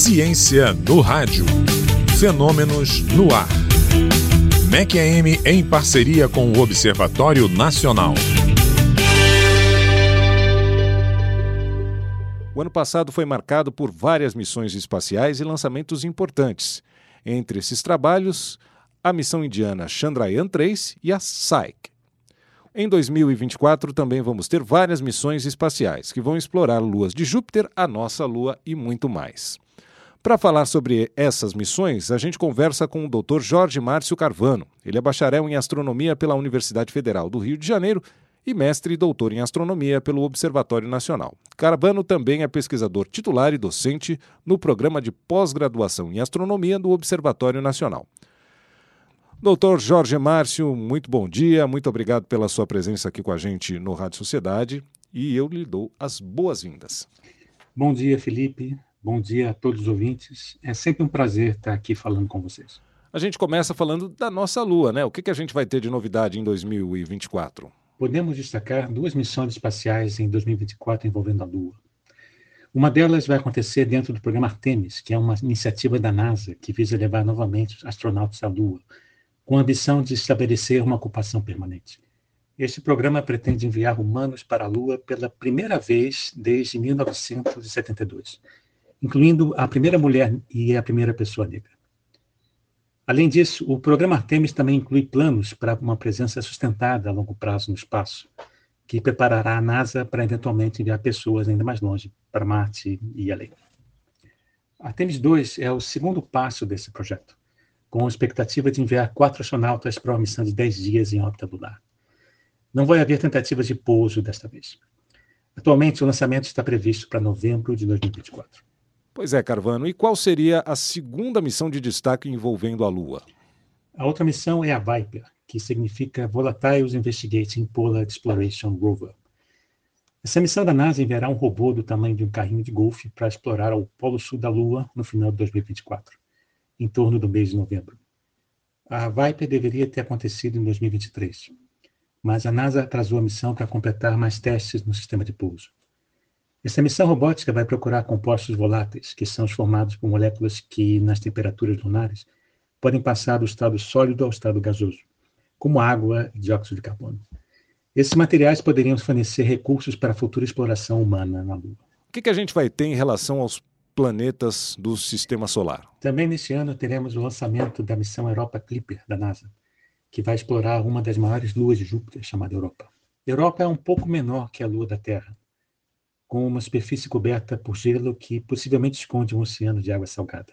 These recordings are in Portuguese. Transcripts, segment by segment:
Ciência no rádio. Fenômenos no ar. MEC-AM em parceria com o Observatório Nacional. O ano passado foi marcado por várias missões espaciais e lançamentos importantes. Entre esses trabalhos, a missão indiana Chandrayaan-3 e a Psyche. Em 2024 também vamos ter várias missões espaciais que vão explorar luas de Júpiter, a nossa Lua e muito mais. Para falar sobre essas missões, a gente conversa com o Dr. Jorge Márcio Carvano. Ele é bacharel em astronomia pela Universidade Federal do Rio de Janeiro e mestre e doutor em astronomia pelo Observatório Nacional. Carvano também é pesquisador titular e docente no programa de pós-graduação em astronomia do Observatório Nacional. Doutor Jorge Márcio, muito bom dia, muito obrigado pela sua presença aqui com a gente no Rádio Sociedade e eu lhe dou as boas-vindas. Bom dia, Felipe. Bom dia a todos os ouvintes. É sempre um prazer estar aqui falando com vocês. A gente começa falando da nossa Lua, né? O que a gente vai ter de novidade em 2024? Podemos destacar duas missões espaciais em 2024 envolvendo a Lua. Uma delas vai acontecer dentro do programa Artemis, que é uma iniciativa da NASA que visa levar novamente os astronautas à Lua, com a ambição de estabelecer uma ocupação permanente. Este programa pretende enviar humanos para a Lua pela primeira vez desde 1972, incluindo a primeira mulher e a primeira pessoa negra. Além disso, o programa Artemis também inclui planos para uma presença sustentada a longo prazo no espaço, que preparará a NASA para eventualmente enviar pessoas ainda mais longe, para Marte e além. Artemis 2 é o segundo passo desse projeto, com a expectativa de enviar 4 astronautas para uma missão de 10 dias em órbita lunar. Não vai haver tentativas de pouso desta vez. Atualmente, o lançamento está previsto para novembro de 2024. Pois é, Carvano. E qual seria a segunda missão de destaque envolvendo a Lua? A outra missão é a Viper, que significa Volatiles Investigating Polar Exploration Rover. Essa missão da NASA enviará um robô do tamanho de um carrinho de golfe para explorar o polo sul da Lua no final de 2024, em torno do mês de novembro. A Viper deveria ter acontecido em 2023, mas a NASA atrasou a missão para completar mais testes no sistema de pouso. Essa missão robótica vai procurar compostos voláteis, que são formados por moléculas que, nas temperaturas lunares, podem passar do estado sólido ao estado gasoso, como água e dióxido de carbono. Esses materiais poderiam fornecer recursos para a futura exploração humana na Lua. O que a gente vai ter em relação aos planetas do Sistema Solar? Também neste ano teremos o lançamento da missão Europa Clipper, da NASA, que vai explorar uma das maiores luas de Júpiter, chamada Europa. Europa é um pouco menor que a Lua da Terra, com uma superfície coberta por gelo que possivelmente esconde um oceano de água salgada.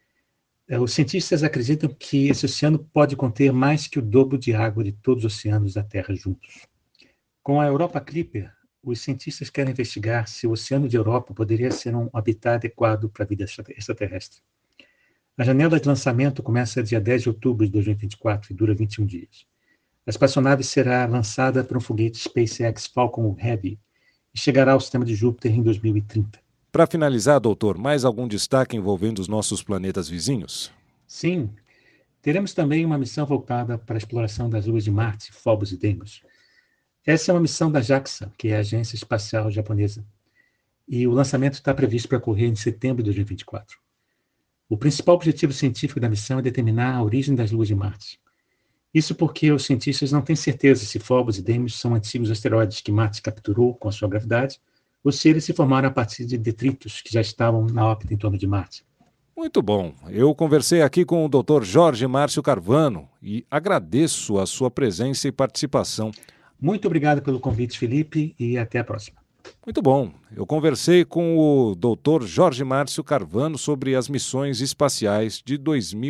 Os cientistas acreditam que esse oceano pode conter mais que o dobro de água de todos os oceanos da Terra juntos. Com a Europa Clipper, os cientistas querem investigar se o oceano de Europa poderia ser um habitat adequado para a vida extraterrestre. A janela de lançamento começa dia 10 de outubro de 2024 e dura 21 dias. A espaçonave será lançada por um foguete SpaceX Falcon Heavy, e chegará ao sistema de Júpiter em 2030. Para finalizar, doutor, mais algum destaque envolvendo os nossos planetas vizinhos? Sim. Teremos também uma missão voltada para a exploração das luas de Marte, Phobos e Deimos. Essa é uma missão da JAXA, que é a Agência Espacial Japonesa, e o lançamento está previsto para ocorrer em setembro de 2024. O principal objetivo científico da missão é determinar a origem das luas de Marte. Isso porque os cientistas não têm certeza se Phobos e Deimos são antigos asteroides que Marte capturou com a sua gravidade ou se eles se formaram a partir de detritos que já estavam na órbita em torno de Marte. Muito bom. Eu conversei aqui com o Dr. Jorge Márcio Carvano e agradeço a sua presença e participação. Muito obrigado pelo convite, Felipe, e até a próxima. Muito bom. Eu conversei com o Dr. Jorge Márcio Carvano sobre as missões espaciais de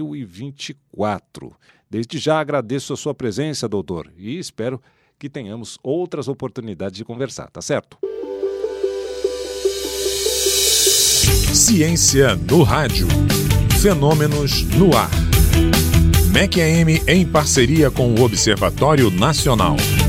2024. Desde já agradeço a sua presença, doutor, e espero que tenhamos outras oportunidades de conversar, tá certo? Ciência no rádio. Fenômenos no ar. MEC-AM em parceria com o Observatório Nacional.